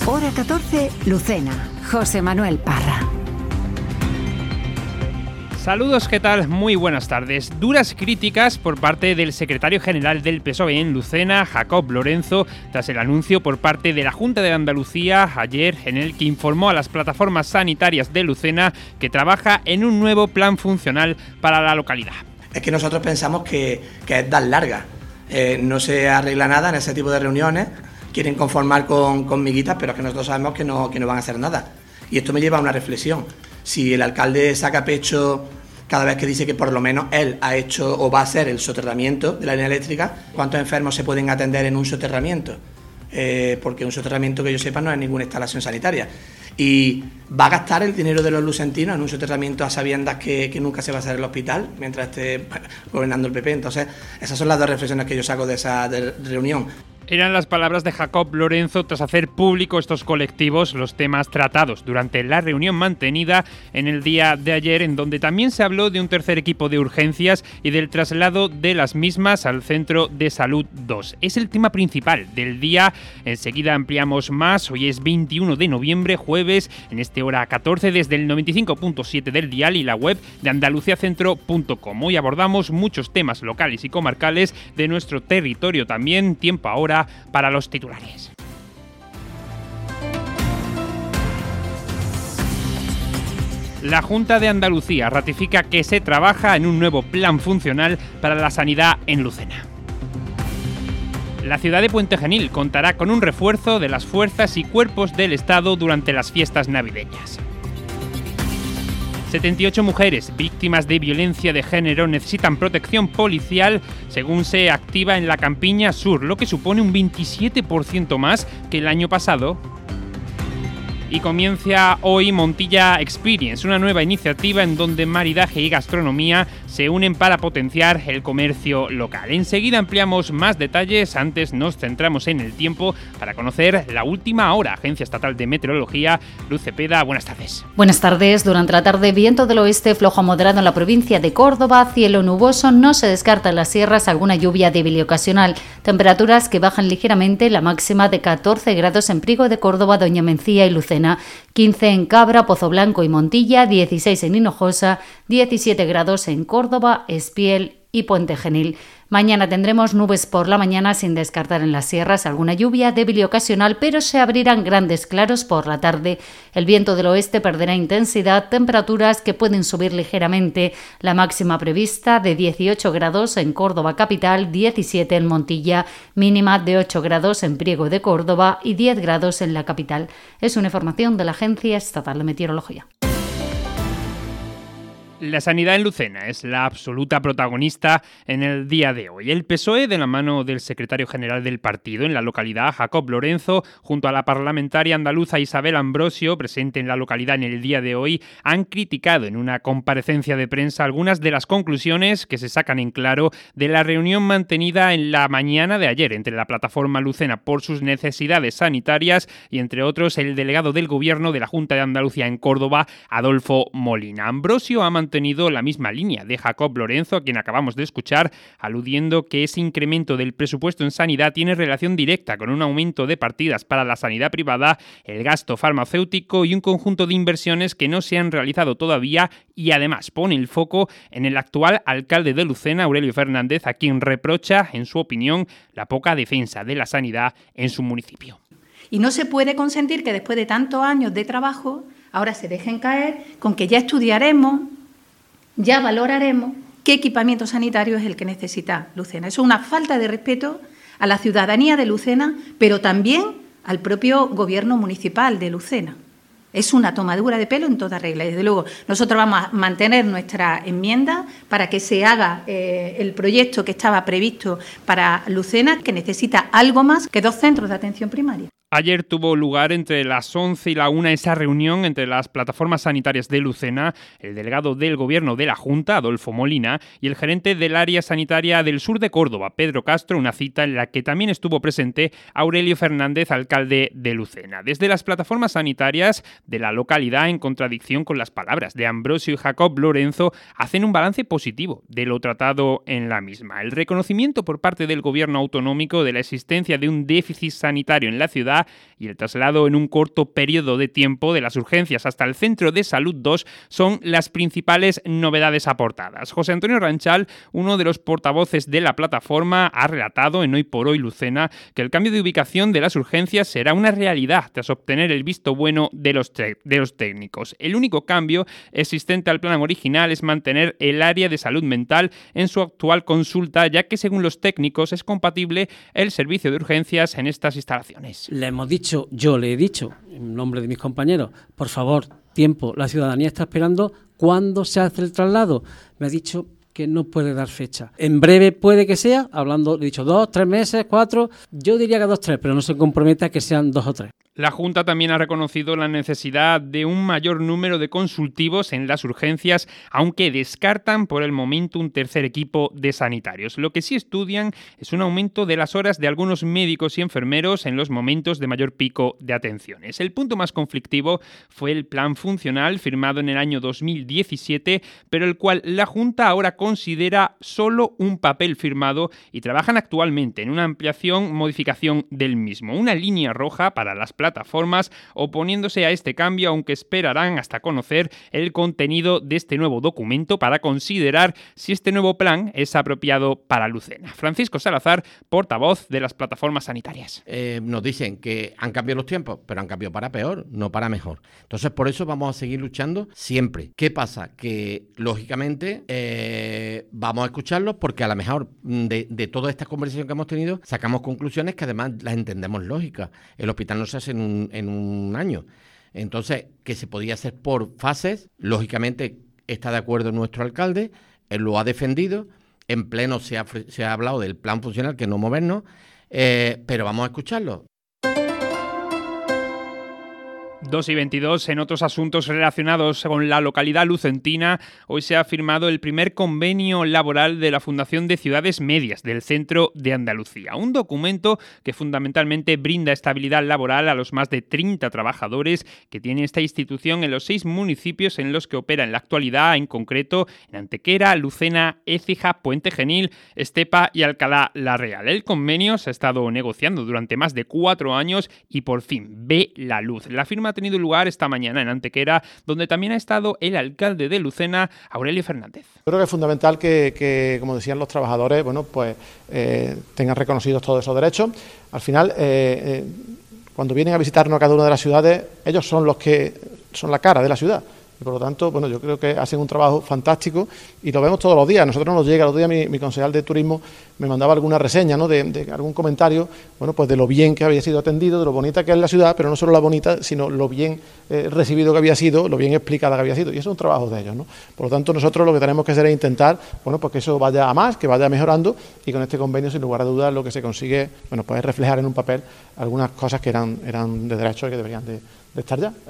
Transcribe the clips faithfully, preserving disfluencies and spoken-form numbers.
Hora catorce, Lucena. José Manuel Parra. Saludos, ¿qué tal? Muy buenas tardes. Duras críticas por parte del secretario general del P S O E en Lucena, Jacob Lorenzo, tras el anuncio por parte de la Junta de Andalucía ayer en el que informó a las plataformas sanitarias de Lucena que trabaja en un nuevo plan funcional para la localidad. Es que nosotros pensamos que, que es dar larga. Eh, no se arregla nada en ese tipo de reuniones, quieren conformar con, con miguitas, pero es que nosotros sabemos que no, que no van a hacer nada. Y esto me lleva a una reflexión. Si el alcalde saca pecho cada vez que dice que por lo menos él ha hecho o va a hacer el soterramiento de la línea eléctrica, ¿cuántos enfermos se pueden atender en un soterramiento? Eh, porque un soterramiento, que yo sepa, no es ninguna instalación sanitaria. Y va a gastar el dinero de los lucentinos en un soterramiento a sabiendas que, que nunca se va a hacer el hospital mientras esté gobernando el P P. Entonces, esas son las dos reflexiones que yo saco de esa de reunión. Eran las palabras de Jacob Lorenzo tras hacer público estos colectivos los temas tratados durante la reunión mantenida en el día de ayer, en donde también se habló de un tercer equipo de urgencias y del traslado de las mismas al Centro de Salud dos. Es el tema principal del día. Enseguida ampliamos más. Hoy es veintiuno de noviembre, jueves, en este hora catorce, desde el noventa y cinco punto siete del dial y la web de andaluciacentro punto com. Hoy abordamos muchos temas locales y comarcales de nuestro territorio también. Tiempo ahora para los titulares. La Junta de Andalucía ratifica que se trabaja en un nuevo plan funcional para la sanidad en Lucena. La ciudad de Puente Genil contará con un refuerzo de las fuerzas y cuerpos del Estado durante las fiestas navideñas. setenta y ocho mujeres víctimas de violencia de género necesitan protección policial según se activa en la Campiña Sur, lo que supone un veintisiete por ciento más que el año pasado. Y comienza hoy Montilla Experience, una nueva iniciativa en donde maridaje y gastronomía se unen para potenciar el comercio local. Enseguida ampliamos más detalles, antes nos centramos en el tiempo para conocer la última hora. Agencia Estatal de Meteorología, Luz Cepeda, buenas tardes. Buenas tardes. Durante la tarde, viento del oeste flojo a moderado en la provincia de Córdoba, cielo nuboso, no se descarta en las sierras alguna lluvia débil y ocasional. Temperaturas que bajan ligeramente, la máxima de catorce grados en Priego de Córdoba, Doña Mencía y Lucena, quince en Cabra, Pozo Blanco y Montilla, dieciséis en Hinojosa, diecisiete grados en Córdoba, Espiel y Puente Genil. Mañana tendremos nubes por la mañana sin descartar en las sierras alguna lluvia débil y ocasional, pero se abrirán grandes claros por la tarde. El viento del oeste perderá intensidad, temperaturas que pueden subir ligeramente. La máxima prevista de dieciocho grados en Córdoba capital, diecisiete en Montilla, mínima de ocho grados en Priego de Córdoba y diez grados en la capital. Es una información de la Agencia Estatal de Meteorología. La sanidad en Lucena es la absoluta protagonista en el día de hoy. El P S O E, de la mano del secretario general del partido en la localidad, Jacob Lorenzo, junto a la parlamentaria andaluza Isabel Ambrosio, presente en la localidad en el día de hoy, han criticado en una comparecencia de prensa algunas de las conclusiones que se sacan en claro de la reunión mantenida en la mañana de ayer entre la plataforma Lucena por sus necesidades sanitarias y, entre otros, el delegado del Gobierno de la Junta de Andalucía en Córdoba, Adolfo Molina. Ambrosio ha mantenido tenido la misma línea de Jacob Lorenzo, a quien acabamos de escuchar, aludiendo que ese incremento del presupuesto en sanidad tiene relación directa con un aumento de partidas para la sanidad privada, el gasto farmacéutico y un conjunto de inversiones que no se han realizado todavía, y además pone el foco en el actual alcalde de Lucena, Aurelio Fernández, a quien reprocha, en su opinión, la poca defensa de la sanidad en su municipio. Y no se puede consentir que después de tantos años de trabajo ahora se dejen caer con que ya estudiaremos, ya valoraremos qué equipamiento sanitario es el que necesita Lucena. Eso es una falta de respeto a la ciudadanía de Lucena, pero también al propio gobierno municipal de Lucena. Es una tomadura de pelo en toda regla. Desde luego, nosotros vamos a mantener nuestra enmienda para que se haga eh, el proyecto que estaba previsto para Lucena, que necesita algo más que dos centros de atención primaria. Ayer tuvo lugar entre las once y la una esa reunión entre las plataformas sanitarias de Lucena, el delegado del Gobierno de la Junta, Adolfo Molina, y el gerente del área sanitaria del sur de Córdoba, Pedro Castro, una cita en la que también estuvo presente Aurelio Fernández, alcalde de Lucena. Desde las plataformas sanitarias de la localidad, en contradicción con las palabras de Ambrosio y Jacob Lorenzo, hacen un balance positivo de lo tratado en la misma. El reconocimiento por parte del Gobierno autonómico de la existencia de un déficit sanitario en la ciudad seguridad y el traslado en un corto periodo de tiempo de las urgencias hasta el Centro de Salud dos son las principales novedades aportadas. José Antonio Ranchal, uno de los portavoces de la plataforma, ha relatado en Hoy por Hoy Lucena que el cambio de ubicación de las urgencias será una realidad tras obtener el visto bueno de los, de los técnicos. El único cambio existente al plan original es mantener el área de salud mental en su actual consulta, ya que según los técnicos es compatible el servicio de urgencias en estas instalaciones. Le hemos dicho, yo le he dicho, en nombre de mis compañeros, por favor, tiempo, la ciudadanía está esperando cuándo se hace el traslado. Me ha dicho que no puede dar fecha. En breve puede que sea, hablando, he dicho dos, tres meses, cuatro, yo diría que dos, tres, pero no se compromete a que sean dos o tres. La Junta también ha reconocido la necesidad de un mayor número de consultivos en las urgencias, aunque descartan por el momento un tercer equipo de sanitarios. Lo que sí estudian es un aumento de las horas de algunos médicos y enfermeros en los momentos de mayor pico de atenciones. El punto más conflictivo fue el plan funcional firmado en el año dos mil diecisiete, pero el cual la Junta ahora considera solo un papel firmado y trabajan actualmente en una ampliación, modificación del mismo. Una línea roja para las plataformas plataformas oponiéndose a este cambio, aunque esperarán hasta conocer el contenido de este nuevo documento para considerar si este nuevo plan es apropiado para Lucena. Francisco Salazar, portavoz de las plataformas sanitarias. Eh, nos dicen que han cambiado los tiempos, pero han cambiado para peor, no para mejor. Entonces, por eso vamos a seguir luchando siempre. ¿Qué pasa? Que, lógicamente, eh, vamos a escucharlos porque a lo mejor de, de toda esta conversación que hemos tenido sacamos conclusiones que además las entendemos lógicas. El hospital no se hace en un, en un año. Entonces, que se podía hacer por fases, lógicamente está de acuerdo nuestro alcalde, él lo ha defendido, en pleno se ha, se ha hablado del plan funcional, que no movernos, eh, pero vamos a escucharlo. dos y veintidós, en otros asuntos relacionados con la localidad lucentina, hoy se ha firmado el primer convenio laboral de la Fundación de Ciudades Medias del Centro de Andalucía. Un documento que fundamentalmente brinda estabilidad laboral a los más de treinta trabajadores que tiene esta institución en los seis municipios en los que opera en la actualidad, en concreto en Antequera, Lucena, Écija, Puente Genil, Estepa y Alcalá la Real. El convenio se ha estado negociando durante más de cuatro años y por fin ve la luz. La firma ha tenido lugar esta mañana en Antequera, donde también ha estado el alcalde de Lucena, Aurelio Fernández. Creo que es fundamental que, que como decían los trabajadores, bueno, pues eh, tengan reconocidos todos esos derechos. Al final, eh, eh, cuando vienen a visitarnos a cada una de las ciudades, ellos son los que son la cara de la ciudad. Y por lo tanto, bueno, yo creo que hacen un trabajo fantástico y lo vemos todos los días. A nosotros nos llega, el otro día mi, mi concejal de turismo me mandaba alguna reseña, ¿no?, de, de algún comentario, bueno, pues de lo bien que había sido atendido, de lo bonita que es la ciudad, pero no solo la bonita, sino lo bien eh, recibido que había sido, lo bien explicada que había sido. Y eso es un trabajo de ellos, ¿no? Por lo tanto, nosotros lo que tenemos que hacer es intentar, bueno, pues que eso vaya a más, que vaya mejorando, y con este convenio, sin lugar a dudas, lo que se consigue, bueno, pues es reflejar en un papel algunas cosas que eran, eran de derecho y que deberían de, de estar ya.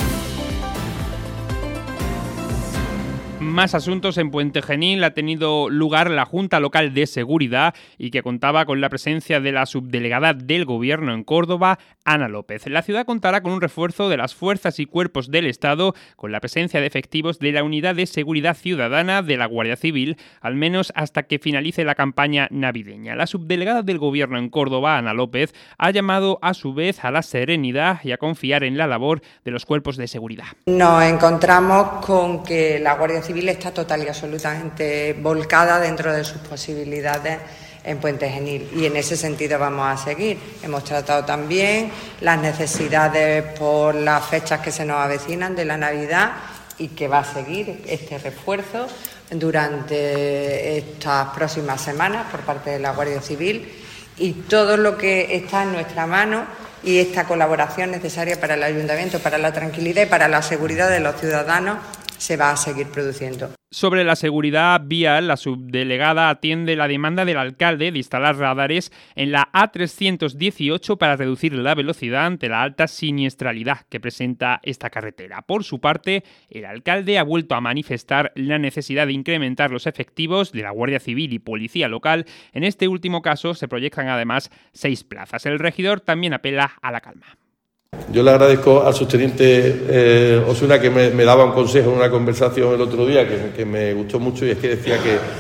Más asuntos. En Puente Genil ha tenido lugar la Junta Local de Seguridad y que contaba con la presencia de la subdelegada del Gobierno en Córdoba, Ana López. La ciudad contará con un refuerzo de las fuerzas y cuerpos del Estado, con la presencia de efectivos de la Unidad de Seguridad Ciudadana de la Guardia Civil, al menos hasta que finalice la campaña navideña. La subdelegada del Gobierno en Córdoba, Ana López, ha llamado a su vez a la serenidad y a confiar en la labor de los cuerpos de seguridad. Nos encontramos con que la Guardia Civil está total y absolutamente volcada dentro de sus posibilidades en Puente Genil y en ese sentido vamos a seguir. Hemos tratado también las necesidades por las fechas que se nos avecinan de la Navidad y que va a seguir este refuerzo durante estas próximas semanas por parte de la Guardia Civil y todo lo que está en nuestra mano y esta colaboración necesaria para el Ayuntamiento, para la tranquilidad y para la seguridad de los ciudadanos se va a seguir produciendo. Sobre la seguridad vial, la subdelegada atiende la demanda del alcalde de instalar radares en la A trescientos dieciocho para reducir la velocidad ante la alta siniestralidad que presenta esta carretera. Por su parte, el alcalde ha vuelto a manifestar la necesidad de incrementar los efectivos de la Guardia Civil y Policía Local. En este último caso se proyectan además seis plazas. El regidor también apela a la calma. Yo le agradezco al subteniente eh, Osuna que me, me daba un consejo en una conversación el otro día que, que me gustó mucho y es que decía que,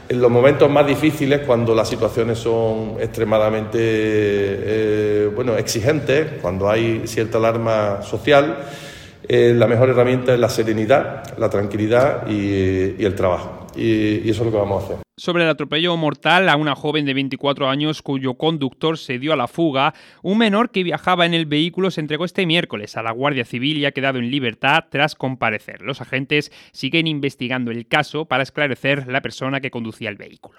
en los momentos más difíciles, cuando las situaciones son extremadamente eh, bueno, exigentes, cuando hay cierta alarma social, eh, la mejor herramienta es la serenidad, la tranquilidad y, y el trabajo. Y, y eso es lo que vamos a hacer. Sobre el atropello mortal a una joven de veinticuatro años cuyo conductor se dio a la fuga, un menor que viajaba en el vehículo se entregó este miércoles a la Guardia Civil y ha quedado en libertad tras comparecer. Los agentes siguen investigando el caso para esclarecer la persona que conducía el vehículo.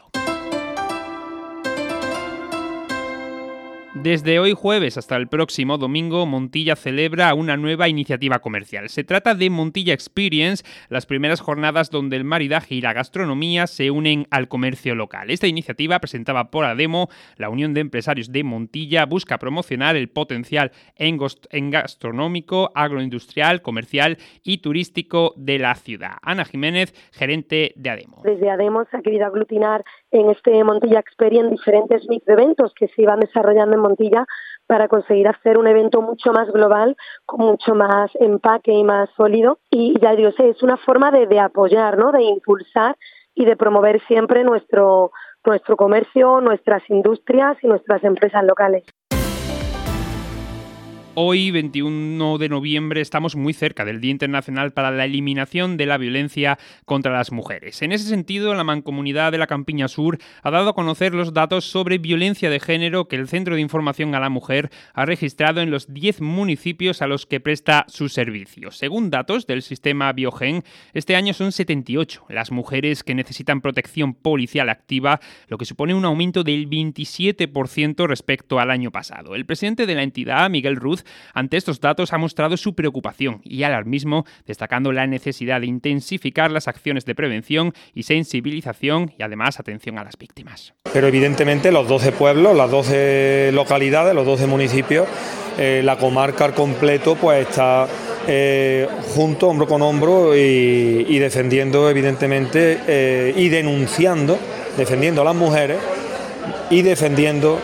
Desde hoy jueves hasta el próximo domingo, Montilla celebra una nueva iniciativa comercial. Se trata de Montilla Experience, las primeras jornadas donde el maridaje y la gastronomía se unen al comercio local. Esta iniciativa, presentada por ADEMO, la Unión de Empresarios de Montilla, busca promocionar el potencial en gastronómico, agroindustrial, comercial y turístico de la ciudad. Ana Jiménez, gerente de ADEMO. Desde ADEMO se ha querido aglutinar en este Montilla Experience diferentes microeventos que se iban desarrollando en Montilla para conseguir hacer un evento mucho más global, con mucho más empaque y más sólido. Y ya digo, es una forma de, de apoyar, ¿no?, de impulsar y de promover siempre nuestro, nuestro comercio, nuestras industrias y nuestras empresas locales. Hoy, veintiuno de noviembre, estamos muy cerca del Día Internacional para la Eliminación de la Violencia contra las Mujeres. En ese sentido, la Mancomunidad de la Campiña Sur ha dado a conocer los datos sobre violencia de género que el Centro de Información a la Mujer ha registrado en los diez municipios a los que presta sus servicios. Según datos del sistema Biogen, este año son setenta y ocho las mujeres que necesitan protección policial activa, lo que supone un aumento del veintisiete por ciento respecto al año pasado. El presidente de la entidad, Miguel Ruz, ante estos datos ha mostrado su preocupación y alarmismo, destacando la necesidad de intensificar las acciones de prevención y sensibilización y además atención a las víctimas. Pero evidentemente los doce pueblos, las doce localidades, los doce municipios, eh, la comarca al completo pues está eh, junto, hombro con hombro y, y defendiendo evidentemente eh, y denunciando, defendiendo a las mujeres y defendiendo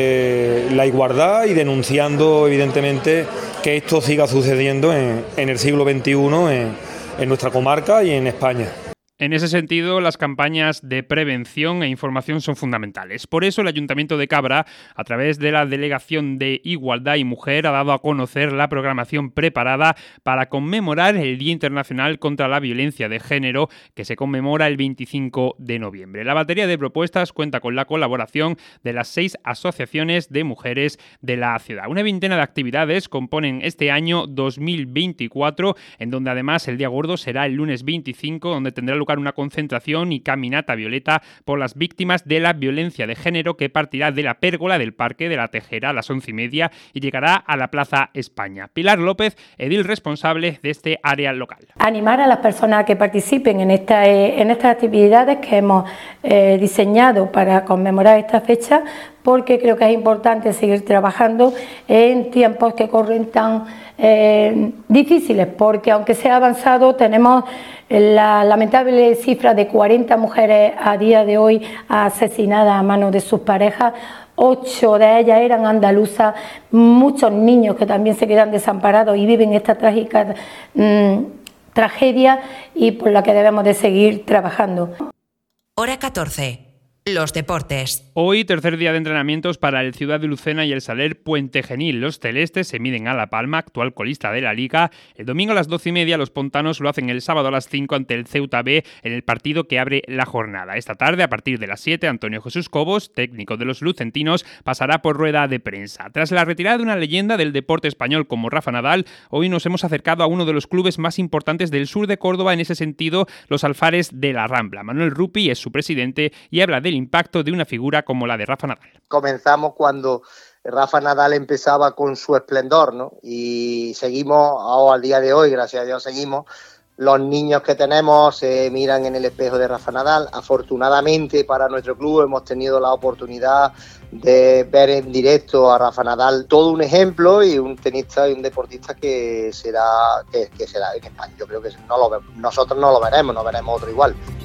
eh, la igualdad y denunciando evidentemente que esto siga sucediendo en, en el siglo veintiuno en, en nuestra comarca y en España. En ese sentido, las campañas de prevención e información son fundamentales. Por eso, el Ayuntamiento de Cabra, a través de la Delegación de Igualdad y Mujer, ha dado a conocer la programación preparada para conmemorar el Día Internacional contra la Violencia de Género, que se conmemora el veinticinco de noviembre. La batería de propuestas cuenta con la colaboración de las seis asociaciones de mujeres de la ciudad. Una veintena de actividades componen este año dos mil veinticuatro, en donde además el Día Gordo será el lunes veinticinco, donde tendrá lugar una concentración y caminata violeta por las víctimas de la violencia de género que partirá de la pérgola del Parque de la Tejera a las once y media y llegará a la Plaza España. Pilar López, edil responsable de este área local. Animar a las personas a que participen en, esta, en estas actividades que hemos eh, diseñado para conmemorar esta fecha, porque creo que es importante seguir trabajando en tiempos que corren tan eh, difíciles, porque aunque sea avanzado tenemos la lamentable cifra de cuarenta mujeres a día de hoy asesinadas a manos de sus parejas. Ocho de ellas eran andaluzas, muchos niños que también se quedan desamparados y viven esta trágica mmm, tragedia y por la que debemos de seguir trabajando. Hora catorce. Los deportes. Hoy, tercer día de entrenamientos para el Ciudad de Lucena y el Saler Puente Genil. Los celestes se miden a La Palma, actual colista de la Liga. El domingo a las doce y media los pontanos lo hacen el sábado a las cinco ante el Ceuta B en el partido que abre la jornada. Esta tarde, a partir de las siete, Antonio Jesús Cobos, técnico de los lucentinos, pasará por rueda de prensa. Tras la retirada de una leyenda del deporte español como Rafa Nadal, hoy nos hemos acercado a uno de los clubes más importantes del sur de Córdoba, en ese sentido, los Alfares de la Rambla. Manuel Rupi es su presidente y habla de el impacto de una figura como la de Rafa Nadal. Comenzamos cuando Rafa Nadal empezaba con su esplendor, ¿no? Y seguimos, oh, al día de hoy, gracias a Dios seguimos. Los niños que tenemos se eh, miran en el espejo de Rafa Nadal. Afortunadamente para nuestro club hemos tenido la oportunidad de ver en directo a Rafa Nadal, todo un ejemplo y un tenista y un deportista que será que, que será en España. Yo creo que no lo, nosotros no lo veremos, no veremos otro igual.